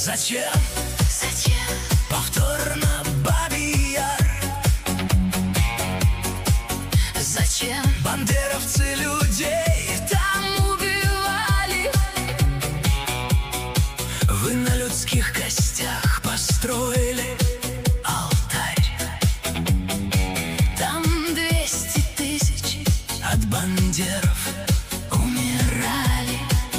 Зачем? Повторно Бабий Яр? Зачем? Бандеровцы людей Там убивали. вы на людских костях построили алтарь. Там 200 тысяч От бандеров умирали.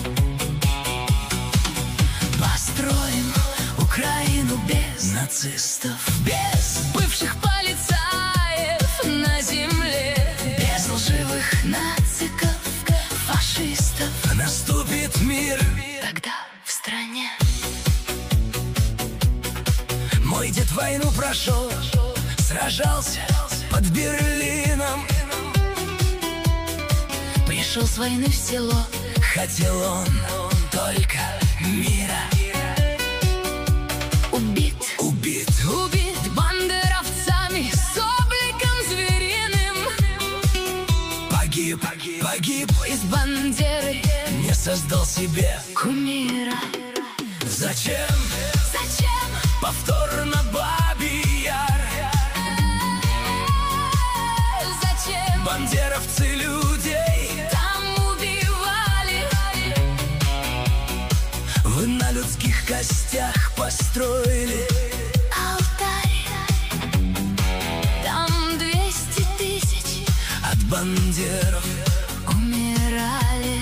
Построим Украину без нацистов, без бывших полицаев на земле, без лживых нациков, фашистов. наступит мир. Тогда в стране Мой дед войну прошел, сражался под Берлином. пришел с войны в село. Хотел он только мира. Убит Убит бандеровцами с обликом звериным. погиб Из Бандеры не создал себе. кумира. Зачем? Зачем? Повторно Бабий Яр? Зачем? Бандеровцы людей Там убивали. вы на людских костях построили Алтарь. Там 200 тысяч от бандеров. умирали.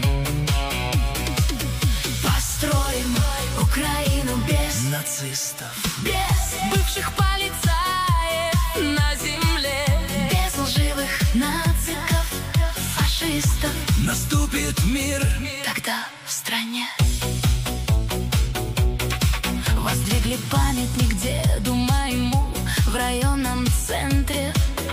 Построим Украину без Нацистов, без бывших полицаев на земле, без лживых нациков, фашистов. наступит мир. Тогда в стране воздвигли памятник деду моему в районном центре.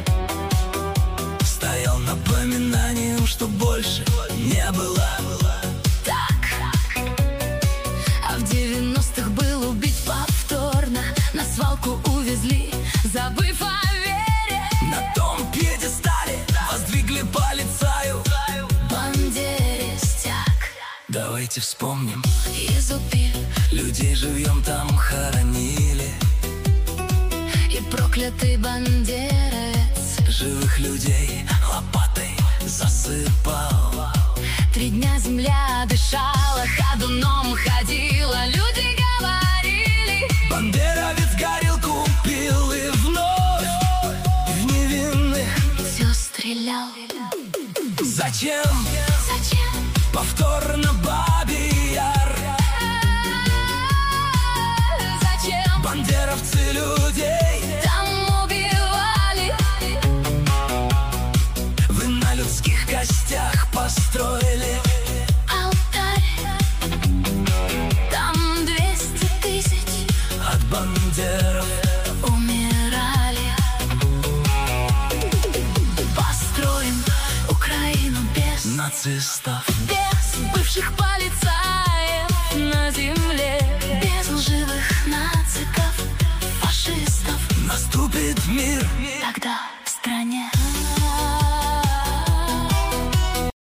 Стоял напоминанием, что больше не было. Так, а в 90-х был убит повторно, на свалку увезли, забыв о вере. На том пьедестале воздвигли полицаю. Бандерестяк Давайте вспомним, изубил людей живьем там хоронили. и проклятый бандеровец Живых людей лопатой засыпал. 3 дня земля дышала, ходуном ходила, люди говорили. Бандеровец горилку пил и вновь в невинных. Все стрелял. Зачем? Зачем? Повторно Бабий Яр? Зачем? Бандеровцы людей Там убивали. вы на людских костях построили Алтарь. Там 200 тысяч от бандеров. умирали. Построим Украину без Нацистов, без бывших полицаев